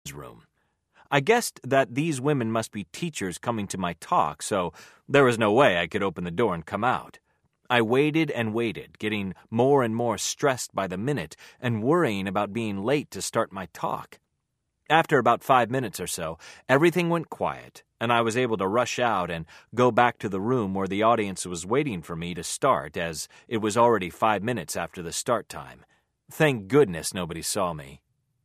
room. I guessed that these women must be teachers coming to my talk, so there was no way I could open the door and come out. I waited and waited, getting more and more stressed by the minute and worrying about being late to start my talk. After about 5 minutes or so, everything went quiet, and I was able to rush out and go back to the room where the audience was waiting for me to start, as it was already 5 minutes after the start time. Thank goodness nobody saw me.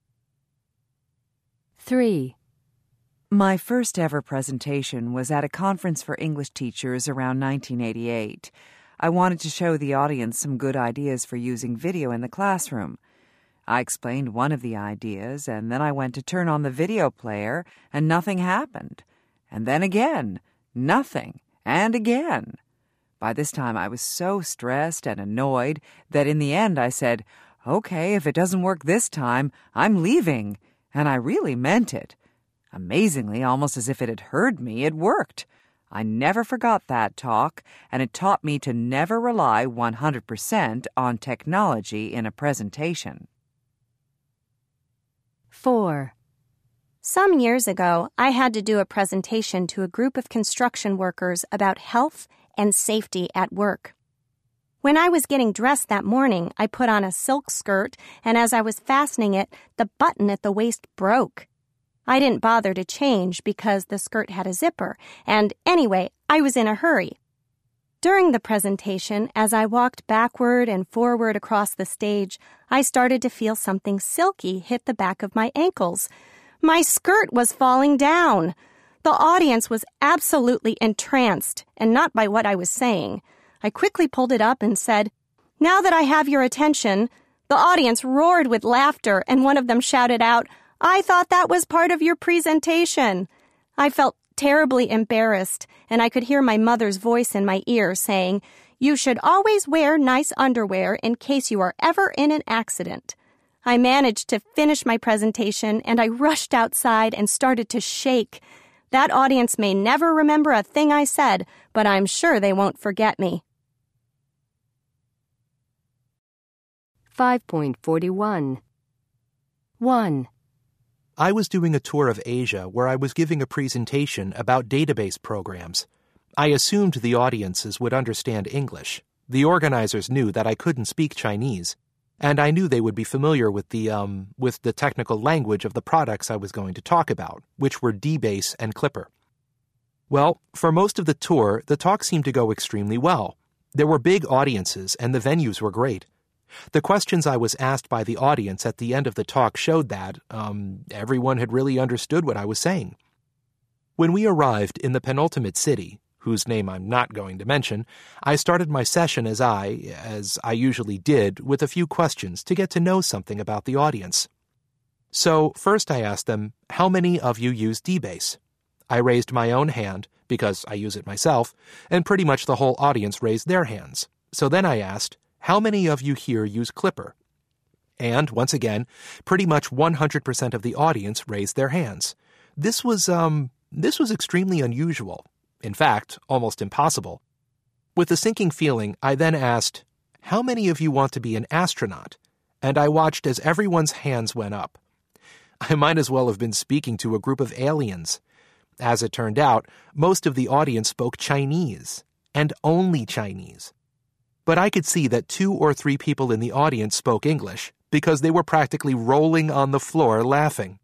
3. My first ever presentation was at a conference for English teachers around 1988. I wanted to show the audience some good ideas for using video in the classroom. I explained one of the ideas, and then I went to turn on the video player, and nothing happened. And then again, nothing, and again. By this time, I was so stressed and annoyed that in the end I said, "Okay, if it doesn't work this time, I'm leaving." And I really meant it. Amazingly, almost as if it had heard me, it worked. I never forgot that talk, and it taught me to never rely 100% on technology in a presentation. 4. Some years ago, I had to do a presentation to a group of construction workers about health and safety at work. When I was getting dressed that morning, I put on a silk skirt, and as I was fastening it, the button at the waist broke. I didn't bother to change because the skirt had a zipper, and anyway, I was in a hurry. During the presentation, as I walked backward and forward across the stage, I started to feel something silky hit the back of my ankles. My skirt was falling down. The audience was absolutely entranced, and not by what I was saying. I quickly pulled it up and said, "Now that I have your attention." The audience roared with laughter, and one of them shouted out, "I thought that was part of your presentation." I felt terribly embarrassed, and I could hear my mother's voice in my ear saying, "You should always wear nice underwear in case you are ever in an accident." I managed to finish my presentation, and I rushed outside and started to shake. That audience may never remember a thing I said, but I'm sure they won't forget me. 5.41 1. I was doing a tour of Asia where I was giving a presentation about database programs. I assumed the audiences would understand English. The organizers knew that I couldn't speak Chinese, and I knew they would be familiar with the technical language of the products I was going to talk about, which were DBase and Clipper. Well, for most of the tour, the talk seemed to go extremely well. There were big audiences, and the venues were great. The questions I was asked by the audience at the end of the talk showed that everyone had really understood what I was saying. When we arrived in the penultimate city, whose name I'm not going to mention, I started my session as I usually did, with a few questions to get to know something about the audience. So first I asked them, "How many of you use DBase?" I raised my own hand, because I use it myself, and pretty much the whole audience raised their hands. So then I asked, "How many of you here use Clipper?" And, once again, pretty much 100% of the audience raised their hands. This was extremely unusual. In fact, almost impossible. With a sinking feeling, I then asked, "How many of you want to be an astronaut?" And I watched as everyone's hands went up. I might as well have been speaking to a group of aliens. As it turned out, most of the audience spoke Chinese, and only Chinese. But I could see that 2 or 3 people in the audience spoke English because they were practically rolling on the floor laughing.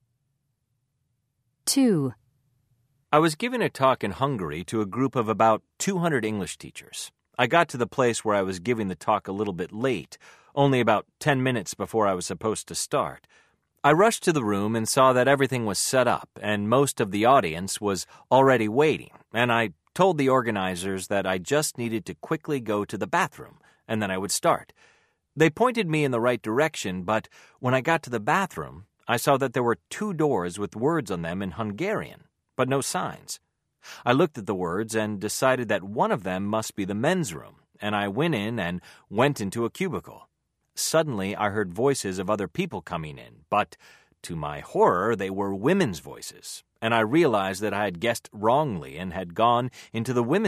2. I was giving a talk in Hungary to a group of about 200 English teachers. I got to the place where I was giving the talk a little bit late, only about 10 minutes before I was supposed to start. I rushed to the room and saw that everything was set up and most of the audience was already waiting, and I told the organizers that I just needed to quickly go to the bathroom, and then I would start. They pointed me in the right direction, but when I got to the bathroom, I saw that there were 2 doors with words on them in Hungarian, but no signs. I looked at the words and decided that one of them must be the men's room, and I went in and went into a cubicle. Suddenly, I heard voices of other people coming in, but to my horror, they were women's voices, and I realized that I had guessed wrongly and had gone into the women's